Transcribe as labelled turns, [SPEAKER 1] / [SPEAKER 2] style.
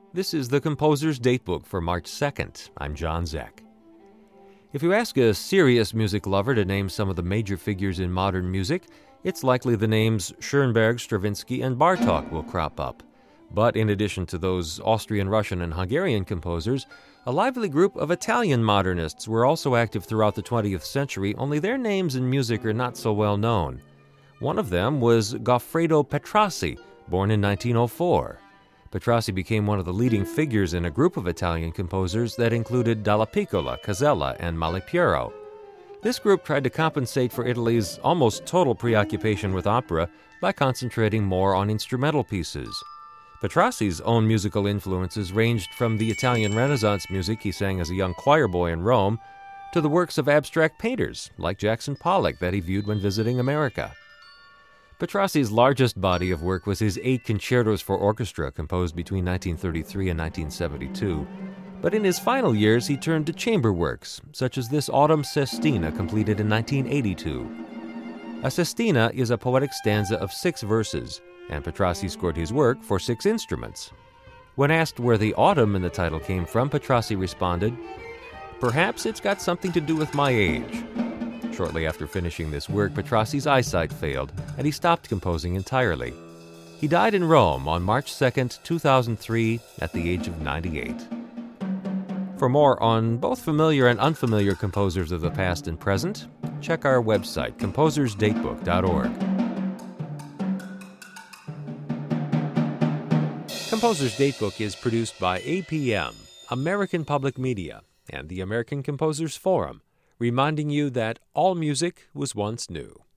[SPEAKER 1] This is the Composer's Datebook for March 2nd. I'm John Zeck. If you ask a serious music lover to name some of the major figures in modern music, it's likely the names Schoenberg, Stravinsky, and Bartók will crop up. But in addition to those Austrian, Russian, and Hungarian composers, a lively group of Italian modernists were also active throughout the 20th century, only their names in music are not so well known. One of them was Goffredo Petrassi, born in 1904. Petrassi became one of the leading figures in a group of Italian composers that included Dalla Piccola, Casella, and Malipiero. This group tried to compensate for Italy's almost total preoccupation with opera by concentrating more on instrumental pieces. Petrassi's own musical influences ranged from the Italian Renaissance music he sang as a young choir boy in Rome to the works of abstract painters like Jackson Pollock that he viewed when visiting America. Petrassi's largest body of work was his 8 concertos for orchestra composed between 1933 and 1972. But in his final years, he turned to chamber works, such as this Autumn Sestina completed in 1982. A sestina is a poetic stanza of 6 verses, and Petrassi scored his work for 6 instruments. When asked where the autumn in the title came from, Petrassi responded, "Perhaps it's got something to do with my age." Shortly after finishing this work, Petrassi's eyesight failed, and he stopped composing entirely. He died in Rome on March 2nd, 2003, at the age of 98. For more on both familiar and unfamiliar composers of the past and present, check our website, composersdatebook.org. Composer's Datebook is produced by APM, American Public Media, and the American Composers Forum, reminding you that all music was once new.